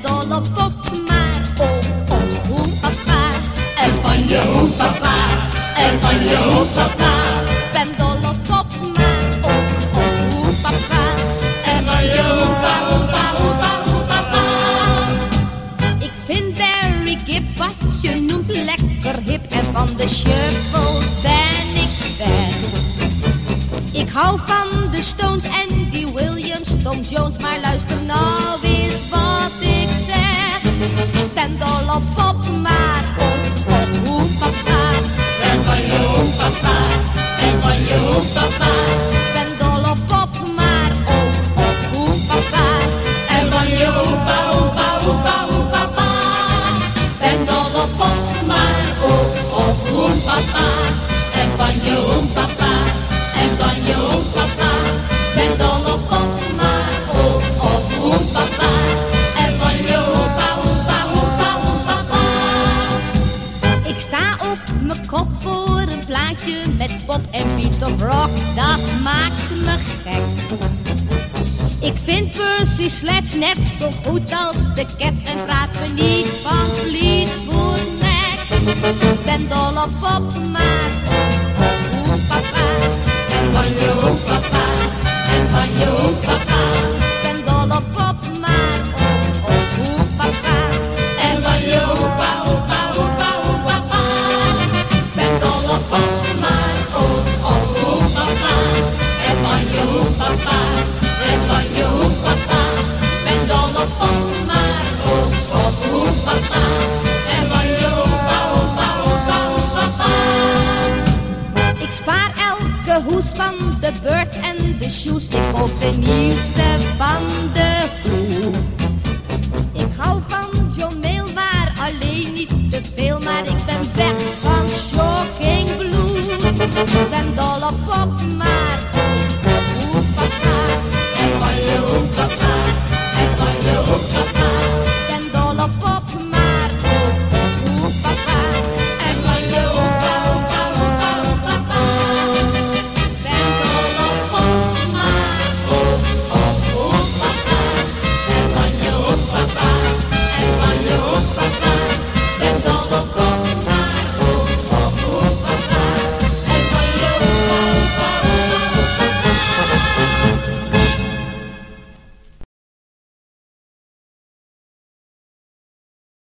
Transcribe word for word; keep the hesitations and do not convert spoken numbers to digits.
dol op pop, maar oh, oh, hoe papa. En van je hoe papa, en van je hoe papa. Ben dol op pop, maar oh, oh, hoe papa. En van je hoe papa, hoe papa, hoe papa. Ik vind Barry Gibb, wat je noemt, lekker hip. En van de Shuffle ben ik fan. Ik hou van de Stones en die Williams, Tom Jones, maar luister nou eens wat ik zeg. Ben dol op pop, maar oh, oh, hoe papa. En van je hoe papa, en van je hoe papa. Ben dol op pop, maar oh, oh, hoe papa. En van je hoe pa, hoe pa, hoe pa, hoe papa. Ben dol op pop, maar oh, oh, hoe papa. En van je hoe papa. En van je hoe papa, ben dol op pop, maar oh, oh, hoe papa. En van je hoe pa, hoe pa, hoe pa, hoe papa. Ik sta op mijn kop voor een plaatje met Bob en Peter Brock, dat maakt me gek. Ik vind Percy Sledge net zo goed als de Cats en praat me niet van Fleetwood Mac. Ben dol op pop, maar oh, oh, hoe papa. En van je hoe papa, en van je hoe papa. Ben dol op pop, maar oh, oh, hoe papa. En van je hoe pa, hoe pa, hoe pa, hoe papa. Ben dol op pop, maar oh, oh, hoe papa. En van je hoe papa, en van je hoe papa. Ben dol op pop, maar oh, oh, hoe papa. En van je hoe pa, hoe pa, hoe pa, hoe papa. Ik spaar elke hoes van de Bird en de Shoes. Ik koop de nieuwste van de hoes.